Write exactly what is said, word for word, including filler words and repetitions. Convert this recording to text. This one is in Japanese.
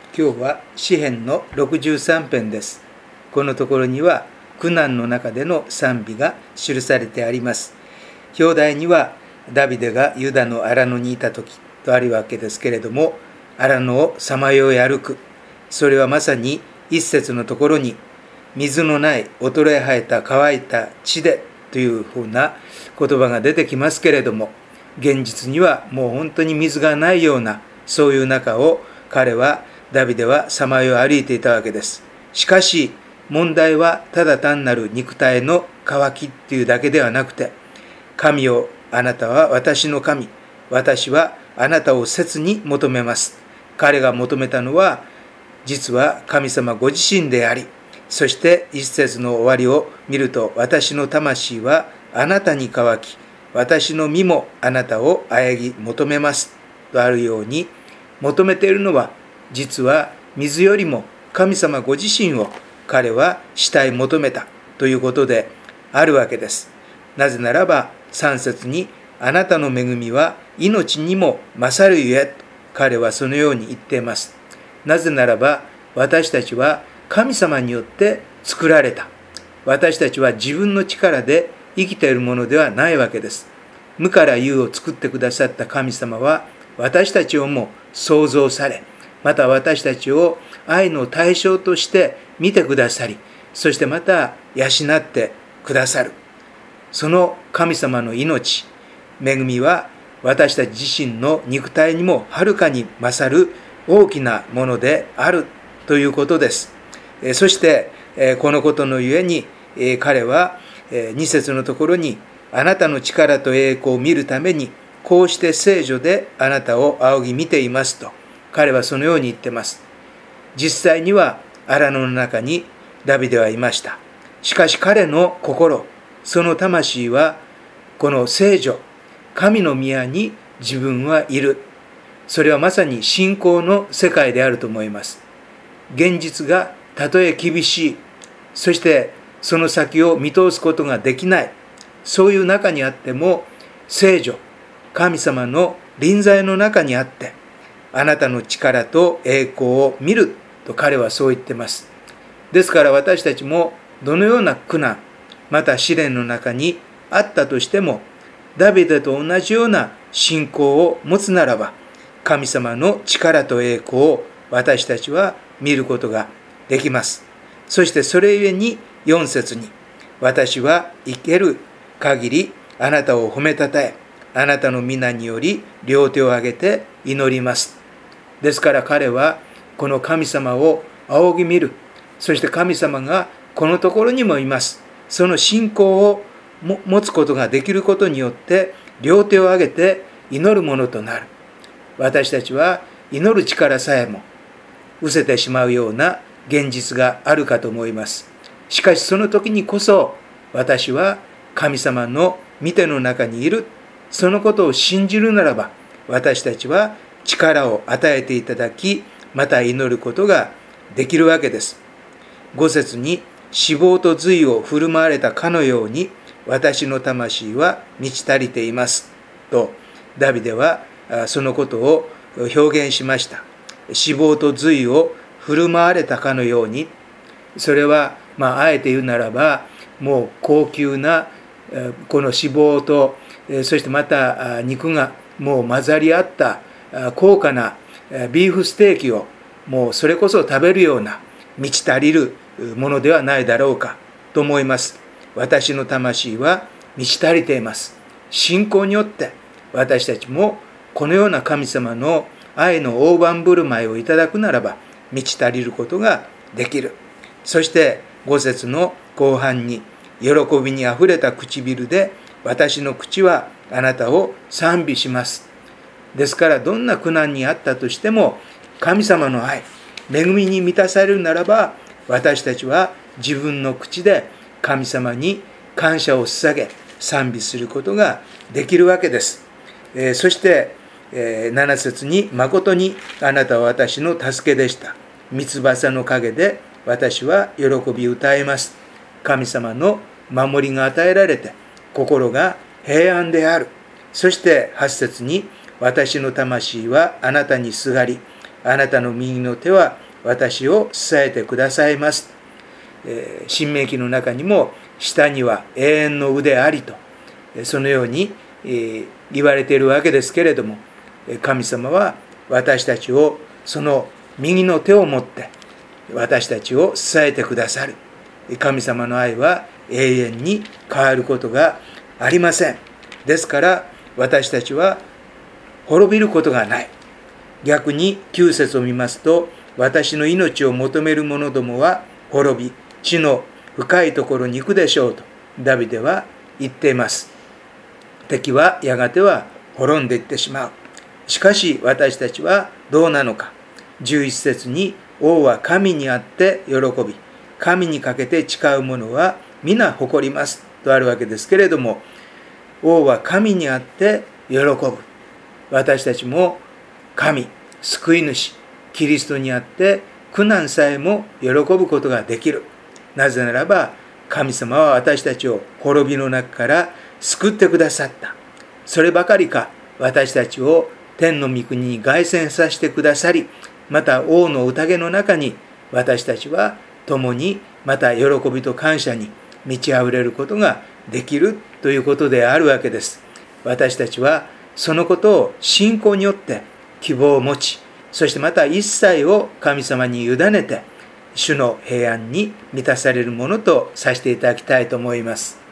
今日は詩編のろくじゅうさん編です。このところには苦難の中での賛美が記されてあります。表題にはダビデがユダの荒野にいた時とあるわけですけれども、荒野をさまよい歩く、それはまさに一節のところに水のない衰え生えた乾いた地でというふうな言葉が出てきますけれども、現実にはもう本当に水がないようなそういう中を彼はダビデはさまよい歩いていたわけです。しかし問題はただ単なる肉体の渇きっていうだけではなくて、神よ、あなたは私の神、私はあなたを切に求めます。彼が求めたのは実は神様ご自身であり、そして一節の終わりを見ると、私の魂はあなたに渇き、私の身もあなたをあえぎ求めますとあるように、求めているのは実は水よりも神様ご自身を彼は慕い求めたということであるわけです。なぜならばさん節に、あなたの恵みは命にも勝るゆえ、彼はそのように言っています。なぜならば私たちは神様によって作られた。私たちは自分の力で生きているものではないわけです。無から有を作ってくださった神様は私たちをも創造され、また私たちを愛の対象として見てくださり、そしてまた養ってくださる。その神様の命、恵みは私たち自身の肉体にもはるかに勝る大きなものであるということです。そしてこのことのゆえに彼はに節のところに、あなたの力と栄光を見るためにこうして聖女であなたを仰ぎ見ていますと、彼はそのように言っています。実際には荒野の中にダビデはいました。しかし彼の心、その魂はこの聖女、神の宮に自分はいる。それはまさに信仰の世界であると思います。現実がたとえ厳しい、そしてその先を見通すことができない、そういう中にあっても、聖女、神様の臨在の中にあって、あなたの力と栄光を見ると彼はそう言っています。ですから私たちもどのような苦難、また試練の中にあったとしても、ダビデと同じような信仰を持つならば、神様の力と栄光を私たちは見ることができます。そしてそれゆえによん節に、私は生ける限りあなたを褒めたたえ、あなたの皆により両手を上げて祈ります。ですから彼はこの神様を仰ぎ見る、そして神様がこのところにもいます。その信仰を持つことができることによって両手を上げて祈るものとなる。私たちは祈る力さえも失せてしまうような現実があるかと思います。しかしその時にこそ私は神様の御手の中にいる、そのことを信じるならば、私たちは力を与えていただき、また祈ることができるわけです。ご節に、脂肪と髄を振る舞われたかのように私の魂は満ち足りていますと、ダビデはそのことを表現しました。脂肪と髄を振る舞われたかのように、それはまああえて言うならば、もう高級なこの脂肪と、そしてまた肉がもう混ざり合った高価なビーフステーキをもうそれこそ食べるような満ち足りるものではないだろうかと思います。私の魂は満ち足りています。信仰によって私たちもこのような神様の愛の大盤振る舞いをいただくならば満ち足りることができる。そしてご節の後半に、喜びにあふれた唇で私の口はあなたを賛美します。ですからどんな苦難にあったとしても、神様の愛、恵みに満たされるならば、私たちは自分の口で神様に感謝を捧げ賛美することができるわけです。えー、そして、えー、なな節に、誠にあなたは私の助けでした。三翼の陰で私は喜び歌います。神様の守りが与えられて心が平安である。そしてはち節に、私の魂はあなたにすがり、 あなたの右の手は私を支えてくださいます。えー、申命記の中にも、下には永遠の腕ありと、そのように、えー、言われているわけですけれども、神様は私たちをその右の手を持って私たちを支えてくださる。神様の愛は永遠に変わることがありません。ですから私たちは滅びることがない。逆にきゅう節を見ますと、私の命を求める者どもは滅び、地の深いところに行くでしょうとダビデは言っています。敵はやがては滅んでいってしまう。しかし私たちはどうなのか。じゅういち節に、王は神にあって喜び、神にかけて誓う者は皆誇りますとあるわけですけれども、王は神にあって喜ぶ。私たちも神、救い主、キリストにあって苦難さえも喜ぶことができる。なぜならば神様は私たちを滅びの中から救ってくださった。そればかりか、私たちを天の御国に凱旋させてくださり、また王の宴の中に私たちは共にまた喜びと感謝に満ち溢れることができるということであるわけです。私たちはそのことを信仰によって希望を持ち、そしてまた一切を神様に委ねて、主の平安に満たされるものとさせていただきたいと思います。